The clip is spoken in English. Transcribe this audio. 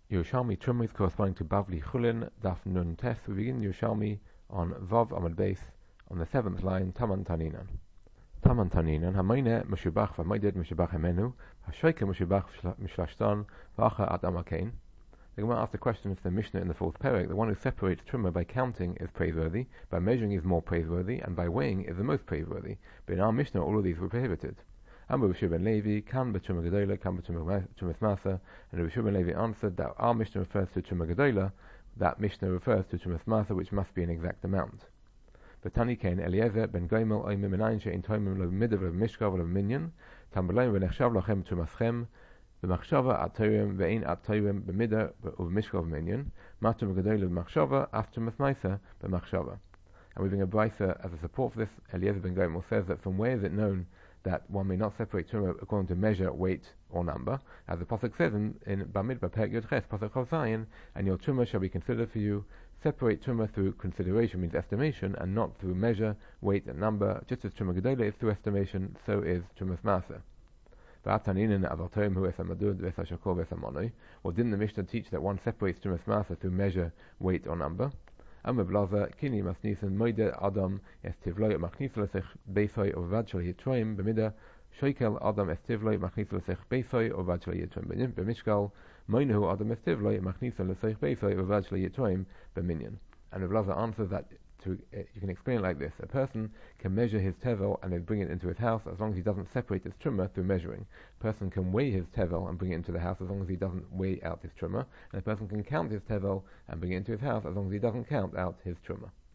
Yerushalmi Truma is corresponding to Bavli Chulin, Daf Nun Tes. We begin Yerushalmi on Vav Amud Beis on the 7th line, Taman Taninan. Taman Taninan, Hamayne Meshubach V'Mayded Meshubach Hemenu, Hashoike Meshubach Mishlashton, V'acha Ad Amakain. The Gemara asks the question if the Mishnah in the 4th Perek, the one who separates Truma by counting is praiseworthy, by measuring is more praiseworthy, and by weighing is the most praiseworthy. But in our Mishnah, all of these were prohibited. Amr B'Shua ben Levi, Kan B'Truma Gedola, Kan B'Truma Masa, and B'Shua ben Levi answered that our Mishnah refers to Truma Gedola, that Mishnah refers to Truma Masa, which must be an exact amount. But Tani Kain Eliezer ben Goimel Oimim Menayin She'in Toimim Lo Midav Lo Mishkav Lo Minyan, Tambalayim V'Nechshav Lachem Trumaschem, B'Machshava At Toirim Ve'in At Toirim B'Mida U'Mishkav Minyan, Ma Truma Gedola B'Machshava, Af Truma Masa B'Machshava. And we bring a brisa as a support for this. Eliezer ben Goimel says that from where is it known that one may not separate Truma according to measure, weight, or number, as the Pasuk says in Bamidbar Perek Yud Ches, Pasuk Chav Zayin, and your Truma shall be considered for you. Separate Truma through consideration, means estimation, and not through measure, weight, and number. Just as Truma Gedola is through estimation, so is Trumas Masa. Or didn't the Mishnah teach that one separates Trumas Masa through measure, weight, or number? Amr Blaza, Kini Masnisan, Moide Adam, Estivloi, Machnislasech, Beisoi, or Vajal Yitroim, Bemida, Shoikel Adam Estivloi, Machnislasech, Beisoi, or Vajal Yitroim, Bemishkal, Moinahu Adam Estivloi, Machnislasech, Beisoi, or Vajal Yitroim, Beminyan. And Blaza answers that you can explain it like this: a person can measure his tevel and then bring it into his house as long as he doesn't separate his truma through measuring. A person can weigh his tevel and bring it into the house as long as he doesn't weigh out his truma, and a person can count his tevel and bring it into his house as long as he doesn't count out his truma.